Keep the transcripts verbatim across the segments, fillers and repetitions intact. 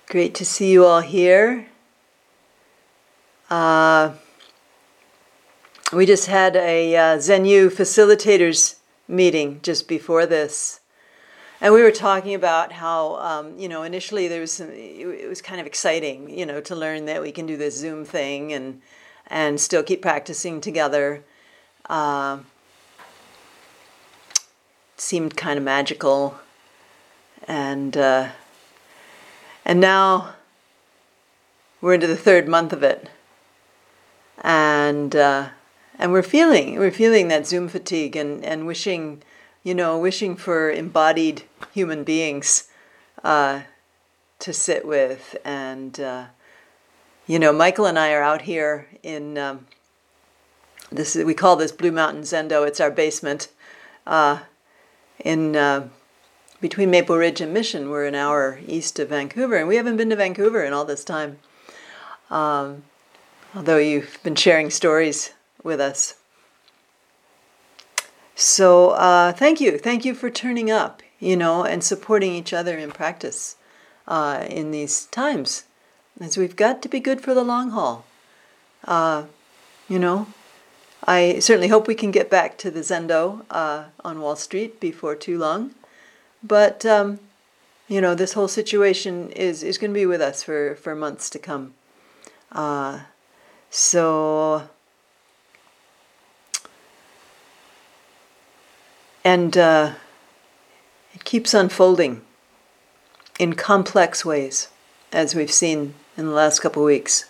Great to see you all here. Uh, we just had a uh, ZenU facilitators meeting just before this. And we were talking about how, um, you know, initially there was some, it was kind of exciting, you know, to learn that we can do this Zoom thing and and still keep practicing together. Uh, seemed kind of magical. And uh, and now we're into the third month of it. And uh, and we're feeling, we're feeling that Zoom fatigue and, and wishing, you know, wishing for embodied human beings uh, to sit with. And, uh, you know, Michael and I are out here in, um, this we call this Blue Mountain Zendo. It's our basement uh, in uh, between Maple Ridge and Mission. We're an hour east of Vancouver, and we haven't been to Vancouver in all this time. Um, although you've been sharing stories with us. So uh, thank you. Thank you for turning up, you know, and supporting each other in practice uh, in these times, as we've got to be good for the long haul. Uh, you know, I certainly hope we can get back to the Zendo uh, on Wall Street before too long. But, um, you know, this whole situation is, is going to be with us for, for months to come. Uh, so... And uh, it keeps unfolding in complex ways, as we've seen in the last couple of weeks.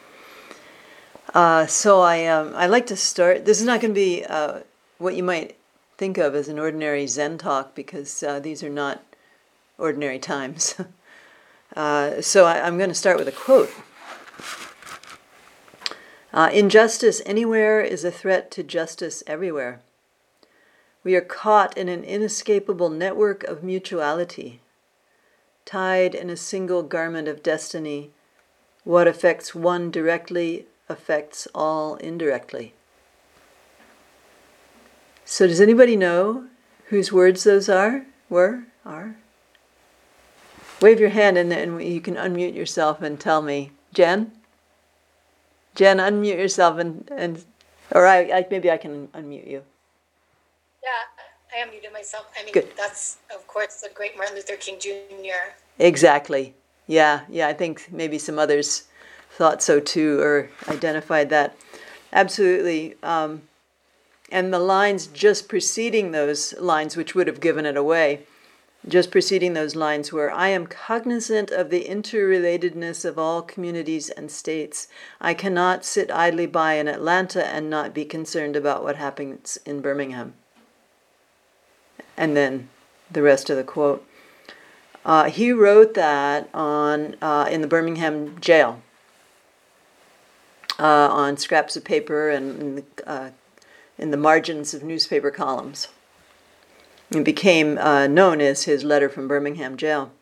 Uh, so I um, I like to start. This is not going to be uh, what you might think of as an ordinary Zen talk, because uh, these are not ordinary times. uh, so I, I'm going to start with a quote. Uh, Injustice anywhere is a threat to justice everywhere. We are caught in an inescapable network of mutuality, tied in a single garment of destiny. What affects one directly affects all indirectly. So does anybody know whose words those are? Were? Are? Wave your hand and then you can unmute yourself and tell me. Jen? Jen, unmute yourself and, and or I, I maybe I can unmute you. Yeah, I unmuted myself. I mean, Good. That's, of course, the great Martin Luther King Junior Exactly. Yeah, yeah, I think maybe some others thought so too, or identified that. Absolutely. Um, and the lines just preceding those lines, which would have given it away, just preceding those lines were, I am cognizant of the interrelatedness of all communities and states. I cannot sit idly by in Atlanta and not be concerned about what happens in Birmingham. And then the rest of the quote. Uh, he wrote that on uh, in the Birmingham jail uh, on scraps of paper and in the, uh, in the margins of newspaper columns. It became uh, known as his letter from Birmingham jail.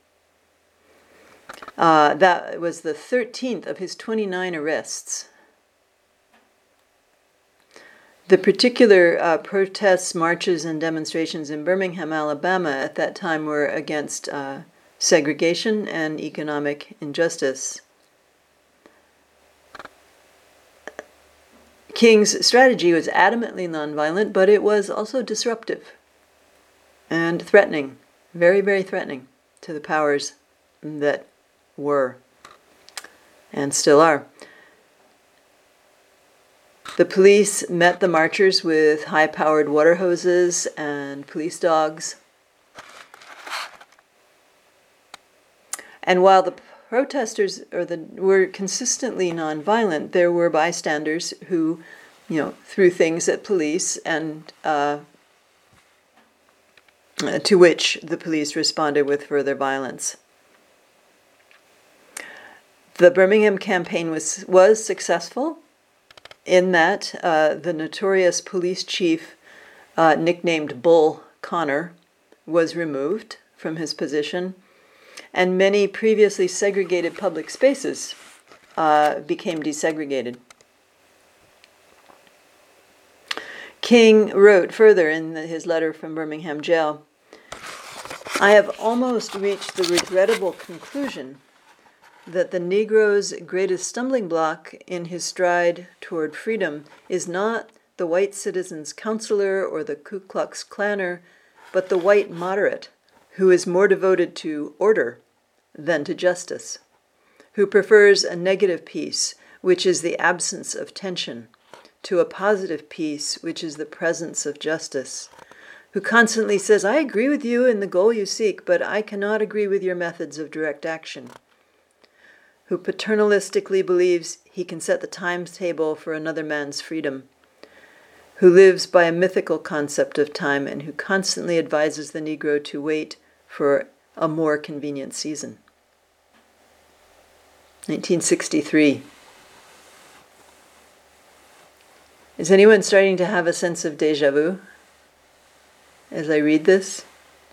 Uh, that was the thirteenth of his twenty-nine arrests. The particular uh, protests, marches, and demonstrations in Birmingham, Alabama at that time were against uh, segregation and economic injustice. King's strategy was adamantly nonviolent, but it was also disruptive and threatening, very, very threatening to the powers that were and still are. The police met the marchers with high-powered water hoses and police dogs. And while the protesters or the, were consistently nonviolent, there were bystanders who, you know, threw things at police, and uh, to which the police responded with further violence. The Birmingham campaign was was successful, in that uh, the notorious police chief, uh, nicknamed Bull Connor, was removed from his position, and many previously segregated public spaces uh, became desegregated. King wrote further in his letter from Birmingham jail, I have almost reached the regrettable conclusion that the Negro's greatest stumbling block in his stride toward freedom is not the white citizen's counselor or the Ku Klux Klanner, but the white moderate, who is more devoted to order than to justice, who prefers a negative peace, which is the absence of tension, to a positive peace, which is the presence of justice, who constantly says, I agree with you in the goal you seek, but I cannot agree with your methods of direct action, who paternalistically believes he can set the timetable for another man's freedom, who lives by a mythical concept of time, and who constantly advises the Negro to wait for a more convenient season. nineteen sixty-three. Is anyone starting to have a sense of déjà vu as I read this?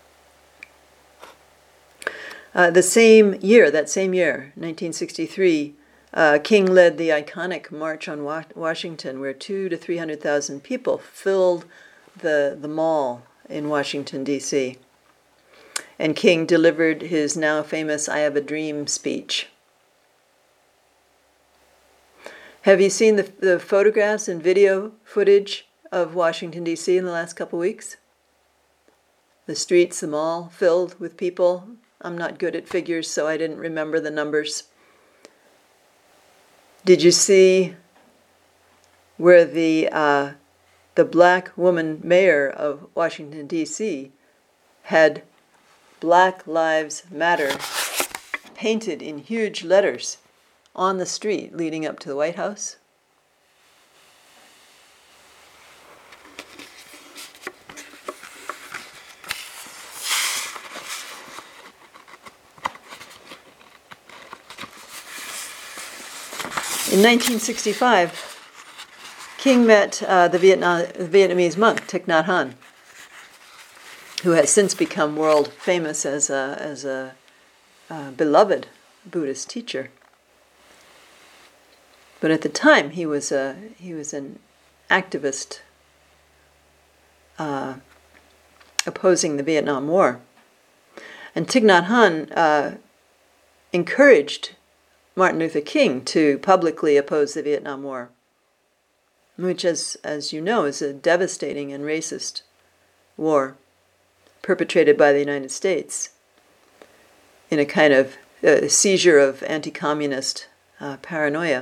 Uh, the same year, that same year, nineteen sixty-three, uh, King led the iconic March on Wa- Washington, where two to three hundred thousand people filled the the mall in Washington D C And King delivered his now famous "I Have a Dream" speech. Have you seen the the photographs and video footage of Washington D C in the last couple weeks? The streets, the mall, filled with people. I'm not good at figures, so I didn't remember the numbers. Did you see where the uh, the black woman mayor of Washington, D C had Black Lives Matter painted in huge letters on the street leading up to the White House? In nineteen sixty-five, King met uh, the Vietnam, Vietnamese monk Thich Nhat Hanh, who has since become world famous as a, as a uh, beloved Buddhist teacher. But at the time, he was a he was an activist uh, opposing the Vietnam War, and Thich Nhat Hanh uh, encouraged Martin Luther King to publicly oppose the Vietnam War, which, as, as you know, is a devastating and racist war perpetrated by the United States in a kind of uh, seizure of anti-communist uh, paranoia.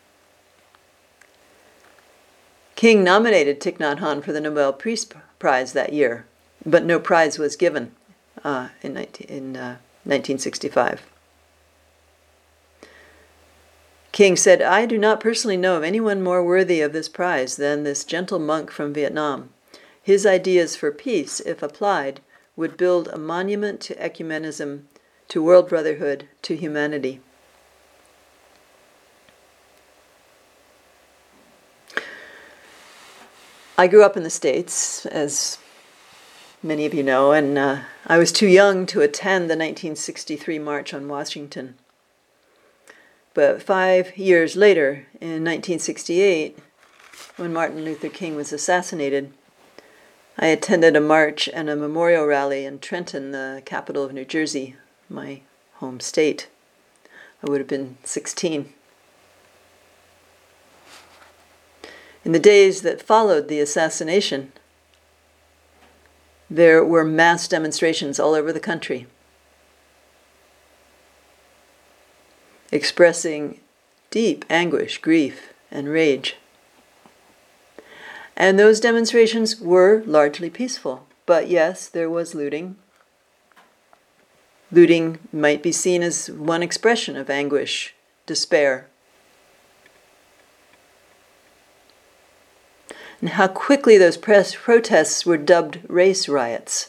King nominated Thich Nhat Hanh for the Nobel Peace Prize that year, but no prize was given uh, in, nineteen, in uh, nineteen sixty-five. King said, I do not personally know of anyone more worthy of this prize than this gentle monk from Vietnam. His ideas for peace, if applied, would build a monument to ecumenism, to world brotherhood, to humanity. I grew up in the States, as many of you know, and uh, I was too young to attend the nineteen sixty-three March on Washington. But five years later, in nineteen sixty-eight, when Martin Luther King was assassinated, I attended a march and a memorial rally in Trenton, the capital of New Jersey, my home state. I would have been sixteen. In the days that followed the assassination, there were mass demonstrations all over the country, expressing deep anguish, grief, and rage. And those demonstrations were largely peaceful. But yes, there was looting. Looting might be seen as one expression of anguish, despair. And how quickly those press protests were dubbed race riots.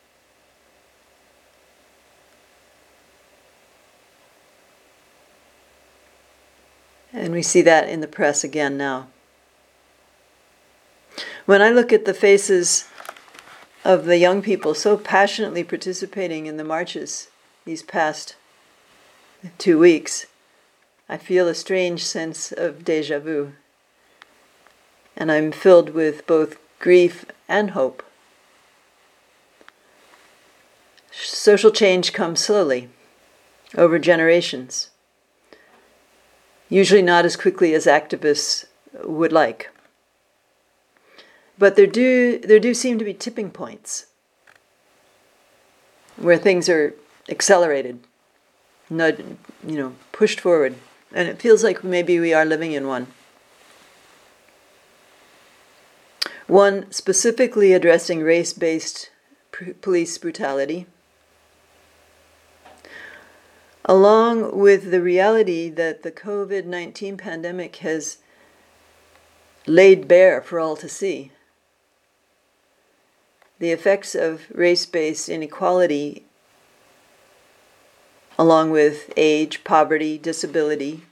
And we see that in the press again now. When I look at the faces of the young people so passionately participating in the marches these past two weeks, I feel a strange sense of déjà vu. And I'm filled with both grief and hope. Social change comes slowly, over generations. usually not as quickly as activists would like. But there do, there do seem to be tipping points where things are accelerated, not, you know, pushed forward. And it feels like maybe we are living in one. One specifically addressing race-based pr- police brutality, along with the reality that the covid nineteen pandemic has laid bare for all to see. The effects of race-based inequality, along with age, poverty, disability,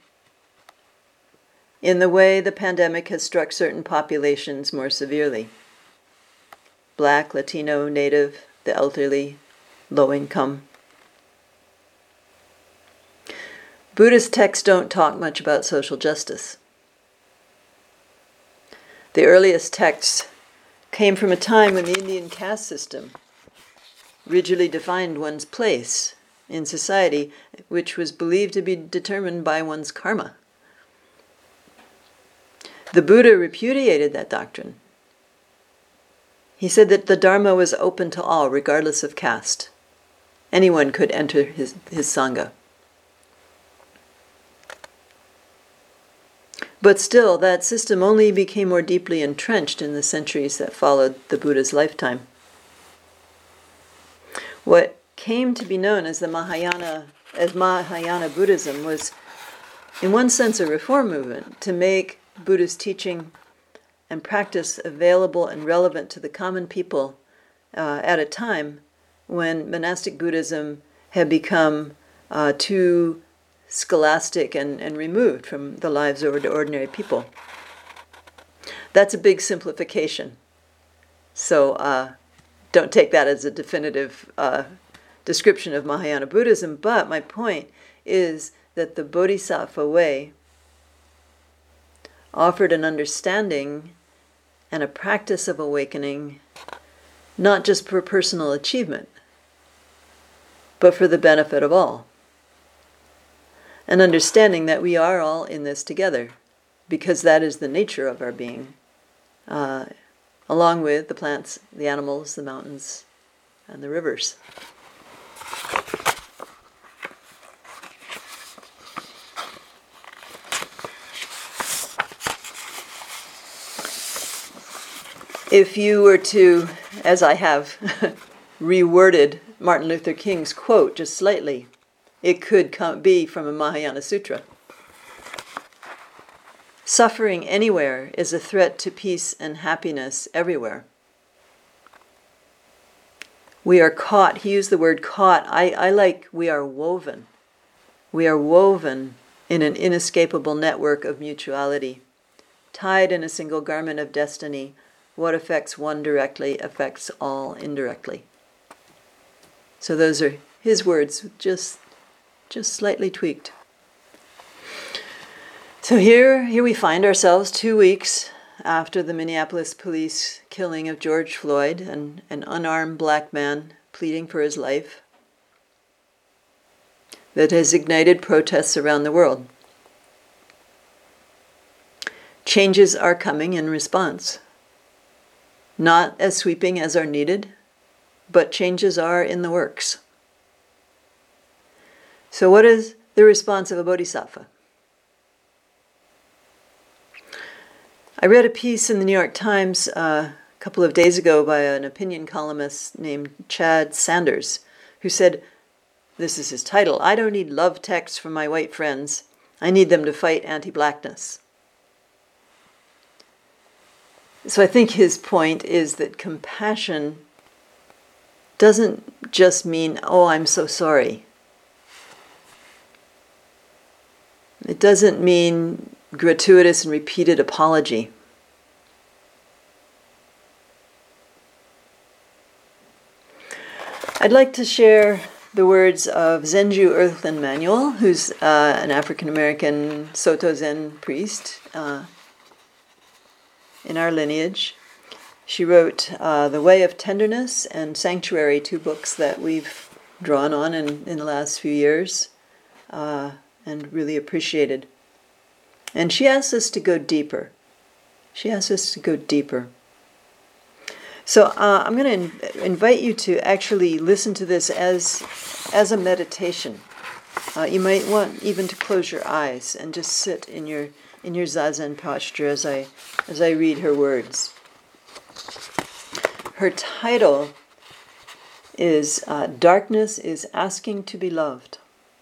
in the way the pandemic has struck certain populations more severely. Black, Latino, Native, the elderly, low income. Buddhist texts don't talk much about social justice. The earliest texts came from a time when the Indian caste system rigidly defined one's place in society, which was believed to be determined by one's karma. The Buddha repudiated that doctrine. He said that the Dharma was open to all, regardless of caste. Anyone could enter his, his Sangha. But still, that system only became more deeply entrenched in the centuries that followed the Buddha's lifetime. What came to be known as the Mahayana, as Mahayana Buddhism was, in one sense, a reform movement to make Buddha's teaching and practice available and relevant to the common people uh, at a time when monastic Buddhism had become uh, too scholastic and, and removed from the lives of ordinary people. That's a big simplification. So uh, don't take that as a definitive uh, description of Mahayana Buddhism, but my point is that the Bodhisattva way offered an understanding and a practice of awakening, not just for personal achievement, but for the benefit of all. An understanding that we are all in this together, because that is the nature of our being, uh, along with the plants, the animals, the mountains, and the rivers. If you were to, as I have, reworded Martin Luther King's quote just slightly, it could come, be from a Mahayana Sutra. Suffering anywhere is a threat to peace and happiness everywhere. We are caught, he used the word caught, I, I like we are woven. We are woven in an inescapable network of mutuality, tied in a single garment of destiny. What affects one directly affects all indirectly. So those are his words, just, just slightly tweaked. So here, here we find ourselves two weeks after the Minneapolis police killing of George Floyd, an, an unarmed black man pleading for his life, that has ignited protests around the world. Changes are coming in response. Not as sweeping as are needed, but changes are in the works. So what is the response of a bodhisattva? I read a piece in the New York Times uh, a couple of days ago by an opinion columnist named Chad Sanders, who said, this is his title, "I don't need love texts from my white friends. I need them to fight anti-blackness." So I think his point is that compassion doesn't just mean, oh, I'm so sorry. It doesn't mean gratuitous and repeated apology. I'd like to share the words of Zenju Earthlyn Manuel, who's uh, an African-American Soto Zen priest uh, in our lineage. She wrote uh, The Way of Tenderness and Sanctuary, two books that we've drawn on in, in the last few years uh, and really appreciated. And she asks us to go deeper. She asks us to go deeper. So uh, I'm going to invite you to actually listen to this as, as a meditation. Uh, you might want even to close your eyes and just sit in your in your zazen posture as I as I read her words. Her title is uh, Darkness is Asking to be Loved.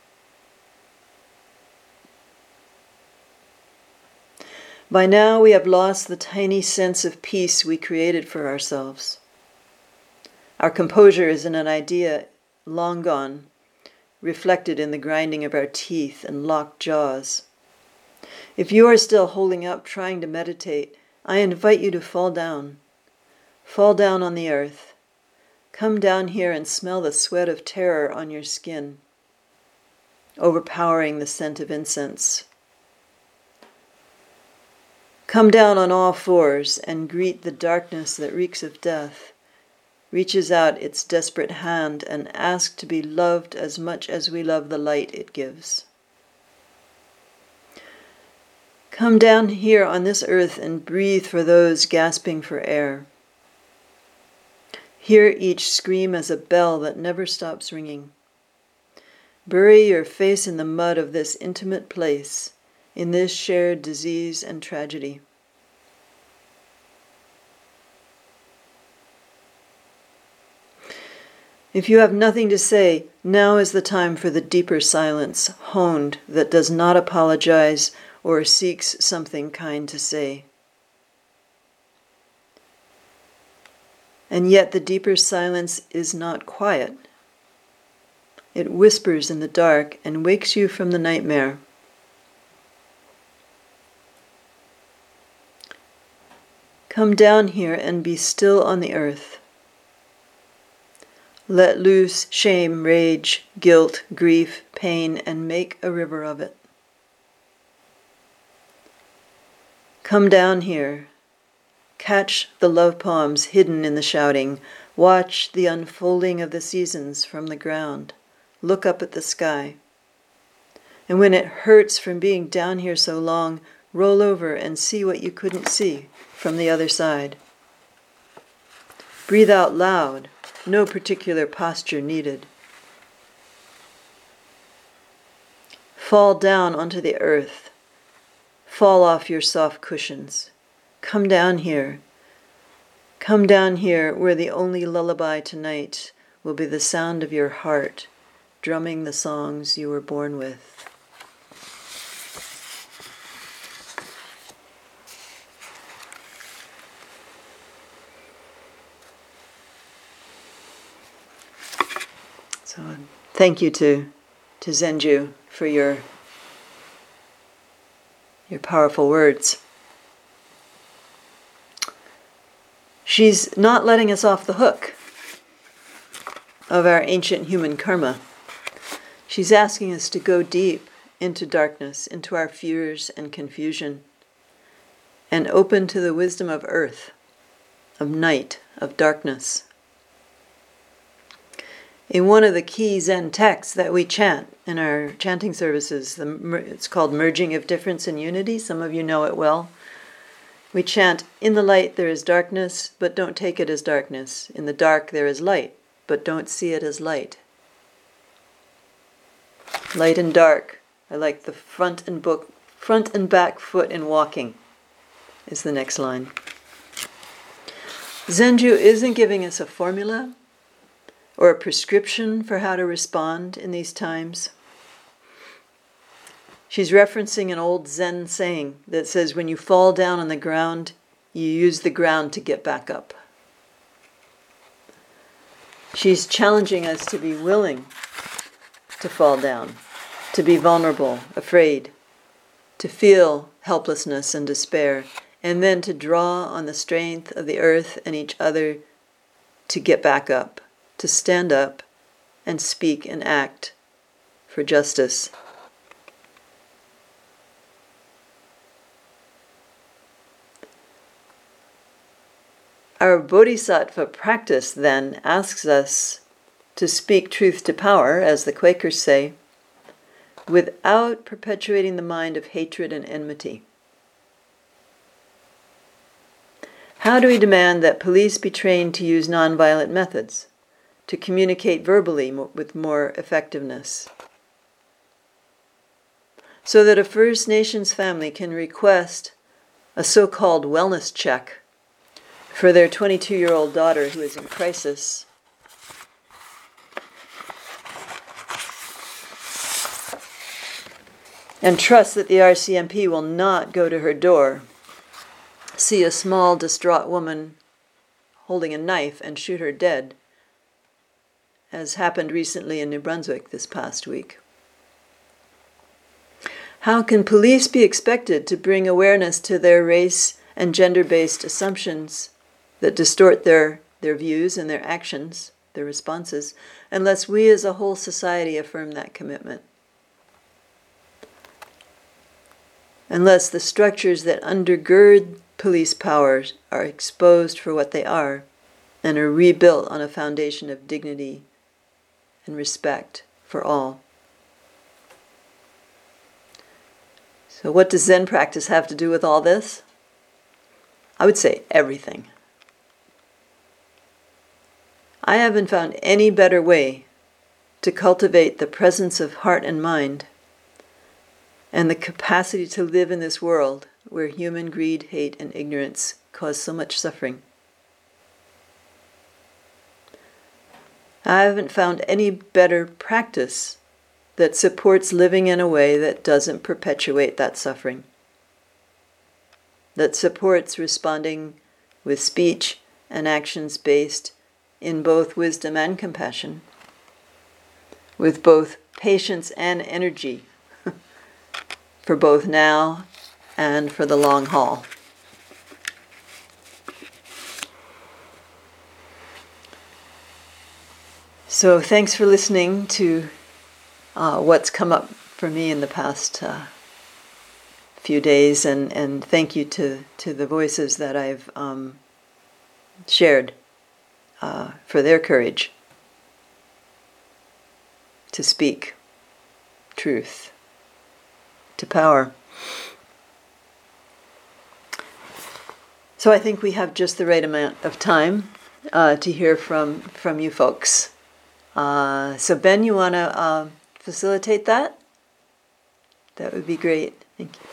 By now we have lost the tiny sense of peace we created for ourselves. Our composure is in an idea long gone, reflected in the grinding of our teeth and locked jaws. If you are still holding up trying to meditate, I invite you to fall down. Fall down on the earth. Come down here and smell the sweat of terror on your skin, overpowering the scent of incense. Come down on all fours and greet the darkness that reeks of death, reaches out its desperate hand and asks to be loved as much as we love the light it gives. Come down here on this earth and breathe for those gasping for air. Hear each scream as a bell that never stops ringing. Bury your face in the mud of this intimate place, in this shared disease and tragedy. If you have nothing to say, now is the time for the deeper silence, honed, that does not apologize or seeks something kind to say. And yet the deeper silence is not quiet. It whispers in the dark and wakes you from the nightmare. Come down here and be still on the earth. Let loose shame, rage, guilt, grief, pain, and make a river of it. Come down here. Catch the love poems hidden in the shouting. Watch the unfolding of the seasons from the ground. Look up at the sky. And when it hurts from being down here so long, roll over and see what you couldn't see from the other side. Breathe out loud, no particular posture needed. Fall down onto the earth. Fall off your soft cushions. Come down here. Come down here where the only lullaby tonight will be the sound of your heart, drumming the songs you were born with. So thank you to, to Zenju for your, your powerful words. She's not letting us off the hook of our ancient human karma. She's asking us to go deep into darkness, into our fears and confusion, and open to the wisdom of earth, of night, of darkness. In one of the key Zen texts that we chant in our chanting services, the, it's called Merging of Difference and Unity. Some of you know it well. We chant, in the light there is darkness, but don't take it as darkness. In the dark there is light, but don't see it as light. Light and dark. I like the front and book, front and back foot in walking is the next line. Zenju isn't giving us a formula or a prescription for how to respond in these times. She's referencing an old Zen saying that says, when you fall down on the ground, you use the ground to get back up. She's challenging us to be willing to fall down, to be vulnerable, afraid, to feel helplessness and despair, and then to draw on the strength of the earth and each other to get back up, to stand up and speak and act for justice. Our bodhisattva practice then asks us to speak truth to power, as the Quakers say, without perpetuating the mind of hatred and enmity? How do we demand that police be trained to use nonviolent methods, to communicate verbally with more effectiveness, so that a First Nations family can request a so-called wellness check for their twenty-two-year-old daughter who is in crisis, and trust that the R C M P will not go to her door, see a small, distraught woman holding a knife and shoot her dead, as happened recently in New Brunswick this past week? How can police be expected to bring awareness to their race and gender-based assumptions that distort their, their views and their actions, their responses, unless we as a whole society affirm that commitment? Unless the structures that undergird police powers are exposed for what they are and are rebuilt on a foundation of dignity and respect for all. So what does Zen practice have to do with all this? I would say everything. I haven't found any better way to cultivate the presence of heart and mind and the capacity to live in this world where human greed, hate, and ignorance cause so much suffering. I haven't found any better practice that supports living in a way that doesn't perpetuate that suffering, that supports responding with speech and actions based in both wisdom and compassion, with both patience and energy for both now and for the long haul. So thanks for listening to uh, what's come up for me in the past uh, few days, and, and thank you to, to the voices that I've um, shared uh, for their courage to speak truth to power. So I think we have just the right amount of time uh, to hear from, from you folks. Uh, so Ben, you want to uh, facilitate that? That would be great. Thank you.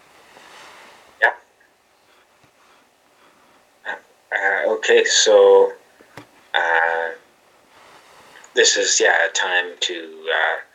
Yeah. Uh, okay, so uh, this is, yeah, a time to uh,